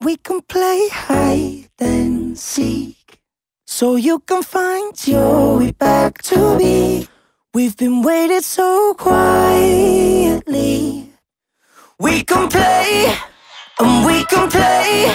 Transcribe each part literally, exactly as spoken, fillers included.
We can play hide and seek, so you can find your way back to me. We've been waiting so quietly. We can play, and we can play.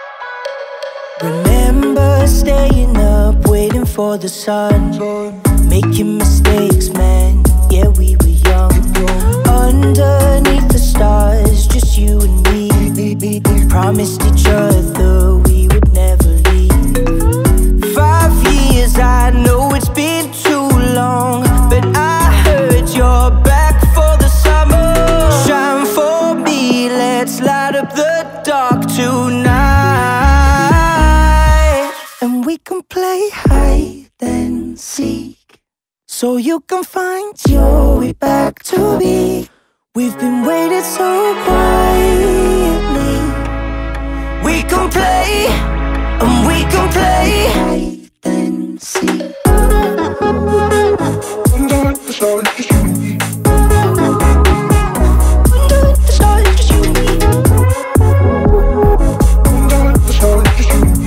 Remember staying up, waiting for the sun, making mistakes, man, yeah, we were young. Underneath the stars, just you and me. Promised each other we would never leave. Five years, I know it's been too long, but I heard you're back for the summer. Shine for me, let's light up the dark tonight. And we can play hide and seek, so you can find your way back to me. We've been waiting so quietly. We can play, and we can play hide and seek. Under the stars, just you and me. Under the stars, just you and me. Under the stars, just you and me.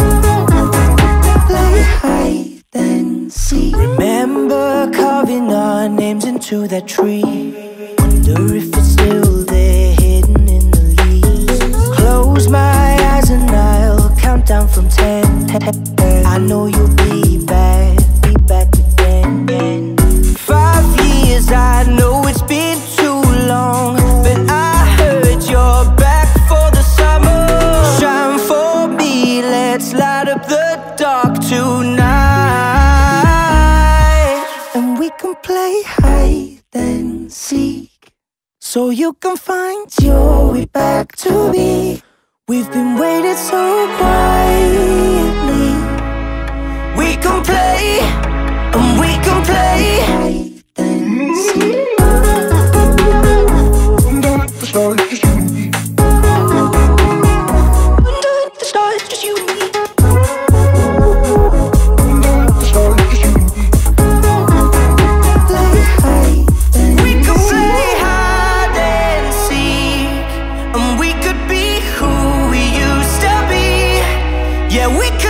Play hide and seek. Remember carving our names into that tree. Wonder if it's still there, hidden in the leaves. Close my eyes and I'll count down from ten. I know you'll be back, be back again. Five years, I know it's been too long, but I heard you're back for the summer. Shine for me, let's light up the dark tonight. And we can play hide and seek, so you can find your way back to me. We've been waiting so quietly. We can play, and we can play hide and seek. Under the stars, just you and me. Under the stars, just you and me. Under the stars, just you and me. Play hide and we can play hide and seek, and we could be who we used to be. Yeah, we could.